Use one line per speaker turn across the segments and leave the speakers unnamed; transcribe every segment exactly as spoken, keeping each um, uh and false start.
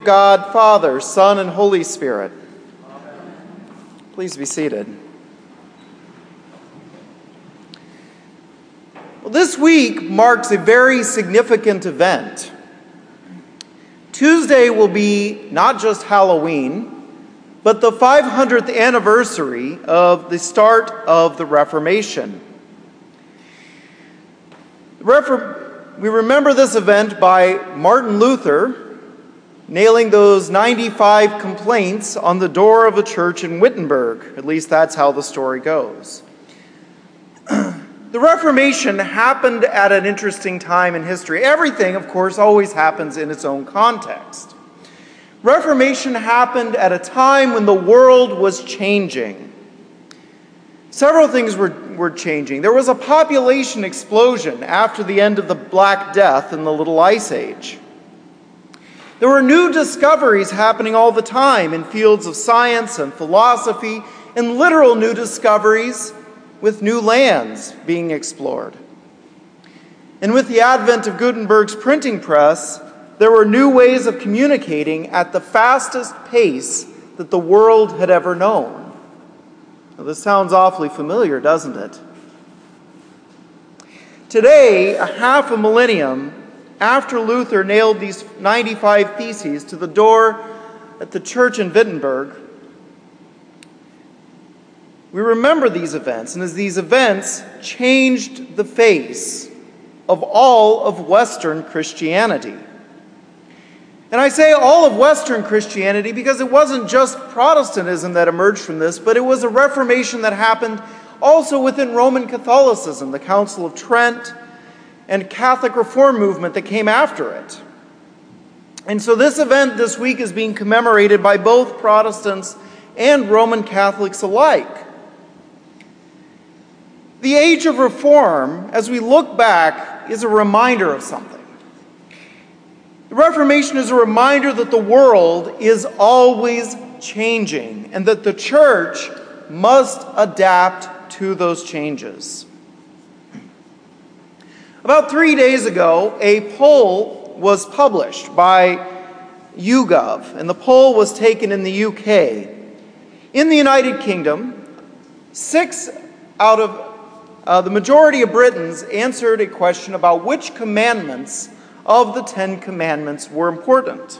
God, Father, Son, and Holy Spirit. Amen. Please be seated. Well, this week marks a very significant event. Tuesday will be not just Halloween, but the five hundredth anniversary of the start of the Reformation. We remember this event by Martin Luther nailing those ninety-five complaints on the door of a church in Wittenberg. At least that's how the story goes. The Reformation happened at an interesting time in history. Everything, of course, always happens in its own context. Reformation happened at a time when the world was changing. Several things were, were changing. There was a population explosion after the end of the Black Death in the Little Ice Age. There were new discoveries happening all the time in fields of science and philosophy, and literal new discoveries with new lands being explored. And with the advent of Gutenberg's printing press, there were new ways of communicating at the fastest pace that the world had ever known. Now, this sounds awfully familiar, doesn't it? Today, a half a millennium after Luther nailed these ninety-five theses to the door at the church in Wittenberg, we remember these events, and as these events changed the face of all of Western Christianity. And I say all of Western Christianity because it wasn't just Protestantism that emerged from this, but it was a Reformation that happened also within Roman Catholicism, the Council of Trent, and Catholic Reform movement that came after it. And so this event this week is being commemorated by both Protestants and Roman Catholics alike. The age of reform, as we look back, is a reminder of something. The Reformation is a reminder that the world is always changing and that the church must adapt to those changes. About three days ago, a poll was published by YouGov, and the poll was taken in the U K. In the United Kingdom, six out of uh, the majority of Britons answered a question about which commandments of the Ten Commandments were important.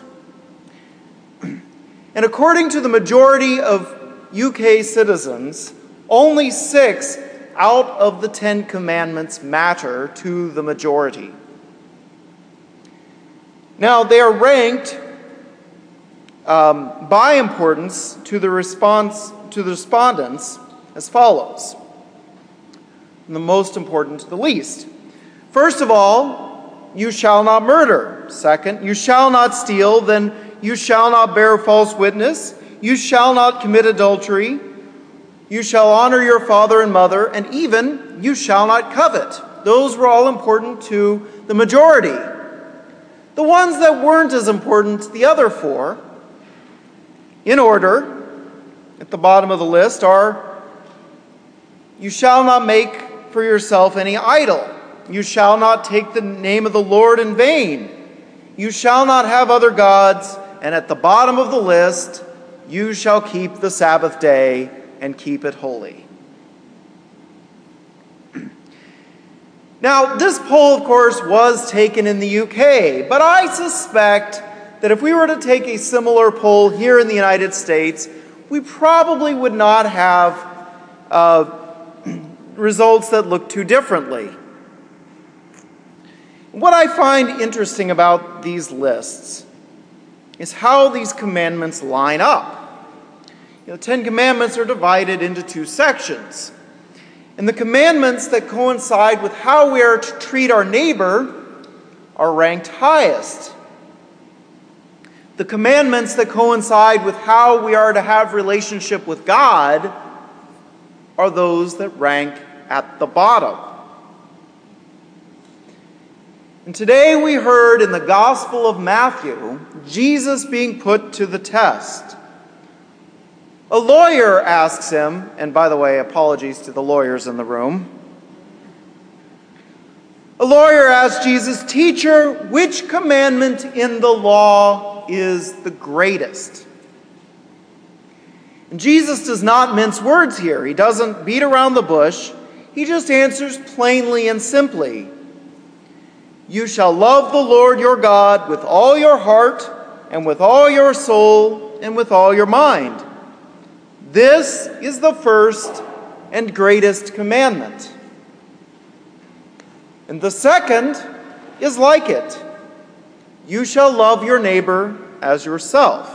And according to the majority of U K citizens, only six out of the Ten Commandments matter to the majority. Now, they are ranked um, by importance to the response to the respondents as follows. From the most important to the least. First of all, you shall not murder. Second, you shall not steal. Then you shall not bear false witness. You shall not commit adultery. You shall honor your father and mother, and even you shall not covet. Those were all important to the majority. The ones that weren't as important, the other four, in order, at the bottom of the list, are you shall not make for yourself any idol. You shall not take the name of the Lord in vain. You shall not have other gods. And at the bottom of the list, you shall keep the Sabbath day and keep it holy. Now, this poll, of course, was taken in the U K, but I suspect that if we were to take a similar poll here in the United States, we probably would not have uh, results that look too differently. What I find interesting about these lists is how these commandments line up. You know, the Ten Commandments are divided into two sections. And the commandments that coincide with how we are to treat our neighbor are ranked highest. The commandments that coincide with how we are to have relationship with God are those that rank at the bottom. And today we heard in the Gospel of Matthew, Jesus being put to the test. A lawyer asks him, and by the way, apologies to the lawyers in the room. A lawyer asks Jesus, "Teacher, which commandment in the law law is the greatest. And Jesus does not mince words here. He doesn't beat around the bush. He just answers plainly and simply. You shall love the Lord your God with all your heart and with all your soul and with all your mind. This is the first and greatest commandment. And the second is like it. You shall love your neighbor as yourself.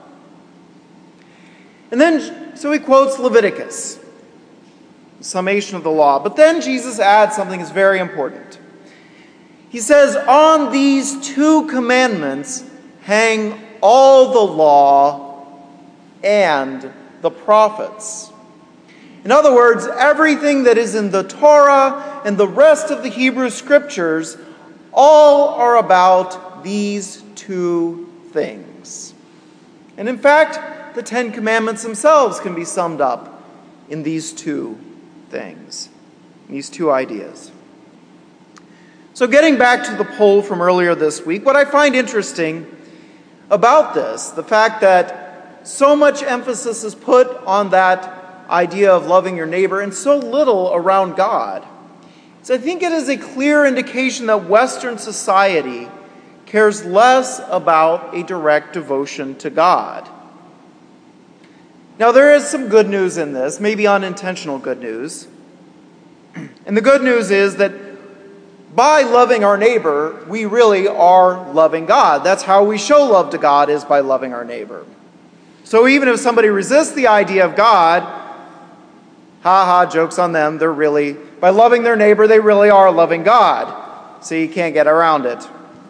And then, so he quotes Leviticus, the summation of the law. But then Jesus adds something that's very important. He says, on these two commandments hang all the law and the prophets. In other words, everything that is in the Torah and the rest of the Hebrew Scriptures all are about these two things. And in fact, the Ten Commandments themselves can be summed up in these two things, these two ideas. So getting back to the poll from earlier this week, what I find interesting about this, the fact that so much emphasis is put on that idea of loving your neighbor and so little around God, is I think it is a clear indication that Western society cares less about a direct devotion to God. Now, there is some good news in this, maybe unintentional good news. And the good news is that by loving our neighbor, we really are loving God. That's how we show love to God, is by loving our neighbor. So even if somebody resists the idea of God, ha ha, joke's on them, they're really, by loving their neighbor, they really are loving God. So you can't get around it.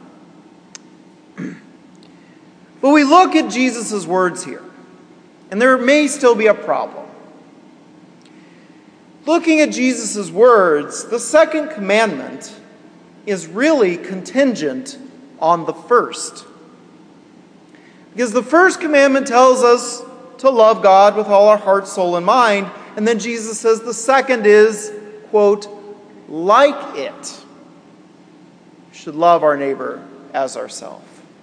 But we look at Jesus' words here, and there may still be a problem. Looking at Jesus' words, the second commandment is really contingent on the first. Because the first commandment tells us to love God with all our heart, soul, and mind, and then Jesus says the second is, quote, like it. We should love our neighbor as ourselves.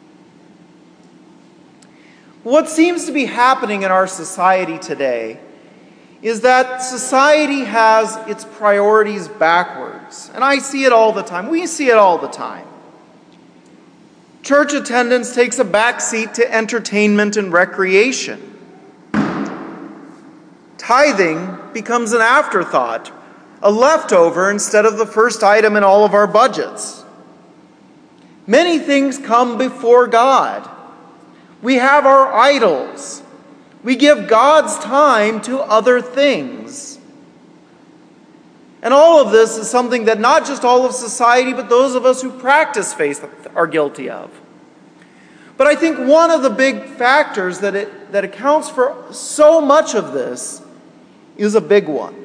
What seems to be happening in our society today is that society has its priorities backwards. And I see it all the time. We see it all the time. Church attendance takes a backseat to entertainment and recreation. Tithing becomes an afterthought, a leftover instead of the first item in all of our budgets. Many things come before God. We have our idols. We give God's time to other things. And all of this is something that not just all of society, but those of us who practice faith are guilty of. But I think one of the big factors that it, that accounts for so much of this is a big one.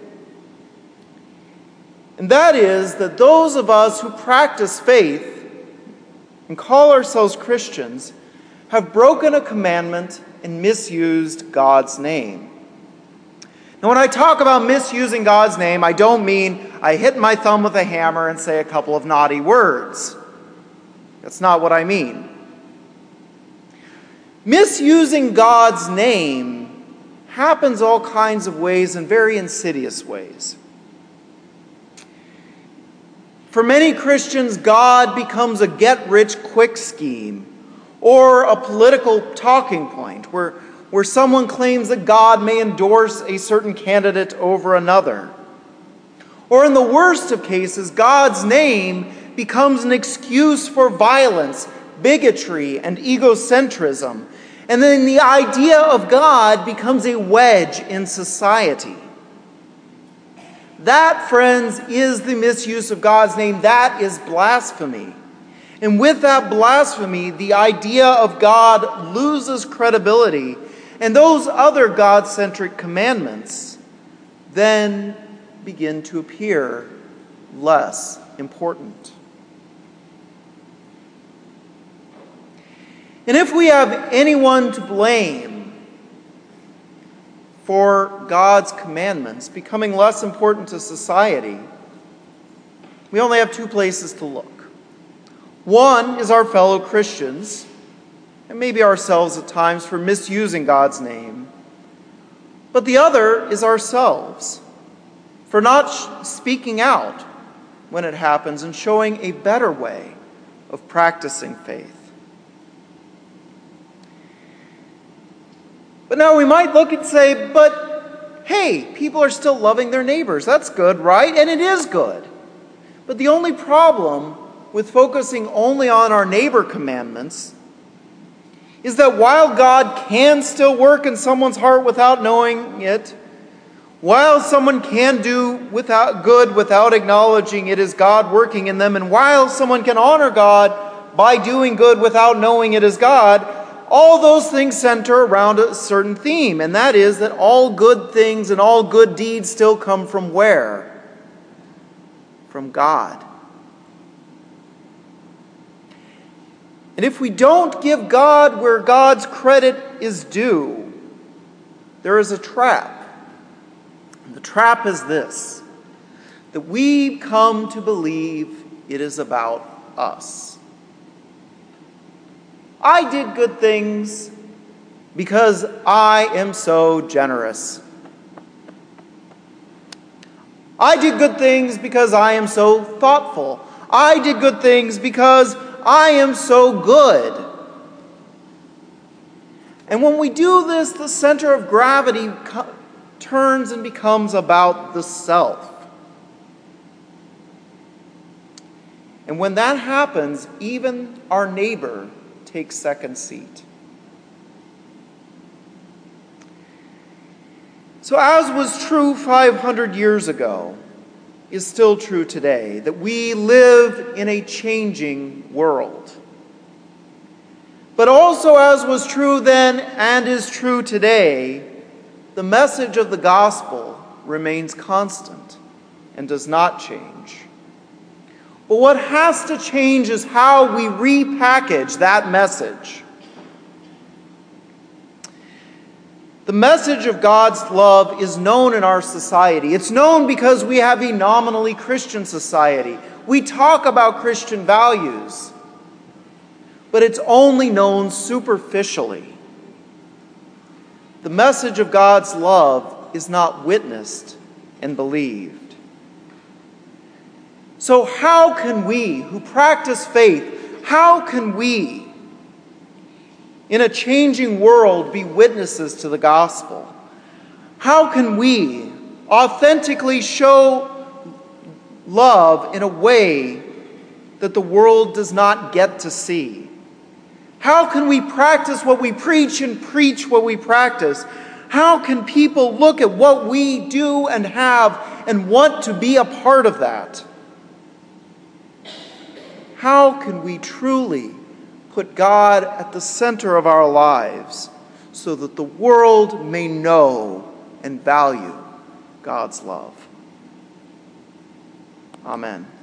And that is that those of us who practice faith and call ourselves Christians have broken a commandment and misused God's name. Now, when I talk about misusing God's name, I don't mean I hit my thumb with a hammer and say a couple of naughty words. That's not what I mean. Misusing God's name happens all kinds of ways, in very insidious ways. For many Christians, God becomes a get-rich-quick scheme, or a political talking point where, where someone claims that God may endorse a certain candidate over another. Or in the worst of cases, God's name becomes an excuse for violence, bigotry, and egocentrism. And then the idea of God becomes a wedge in society. That, friends, is the misuse of God's name. That is blasphemy. And with that blasphemy, the idea of God loses credibility, and those other God-centric commandments then begin to appear less important. And if we have anyone to blame for God's commandments becoming less important to society, we only have two places to look. One is our fellow Christians, and maybe ourselves at times, for misusing God's name. But the other is ourselves, for not sh- speaking out when it happens and showing a better way of practicing faith. But now we might look and say, but hey, people are still loving their neighbors. That's good, right? And it is good. But the only problem with focusing only on our neighbor commandments is that while God can still work in someone's heart without knowing it, while someone can do without good without acknowledging it is God working in them, and while someone can honor God by doing good without knowing it is God, all those things center around a certain theme, and that is that all good things and all good deeds still come from where? From God. And if we don't give God where God's credit is due, there is a trap. And the trap is this, that we come to believe it is about us. I did good things because I am so generous. I did good things because I am so thoughtful. I did good things because I am so good. And when we do this, the center of gravity co- turns and becomes about the self. And when that happens, even our neighbor takes second seat. So as was true five hundred years ago, is still true today, that we live in a changing world. But also, as was true then and is true today, the message of the gospel remains constant and does not change. But what has to change is how we repackage that message. The message of God's love is known in our society. It's known because we have a nominally Christian society. We talk about Christian values, but it's only known superficially. The message of God's love is not witnessed and believed. So how can we, who practice faith, how can we, in a changing world, be witnesses to the gospel? How can we authentically show love in a way that the world does not get to see? How can we practice what we preach and preach what we practice? How can people look at what we do and have and want to be a part of that? How can we truly put God at the center of our lives so that the world may know and value God's love? Amen.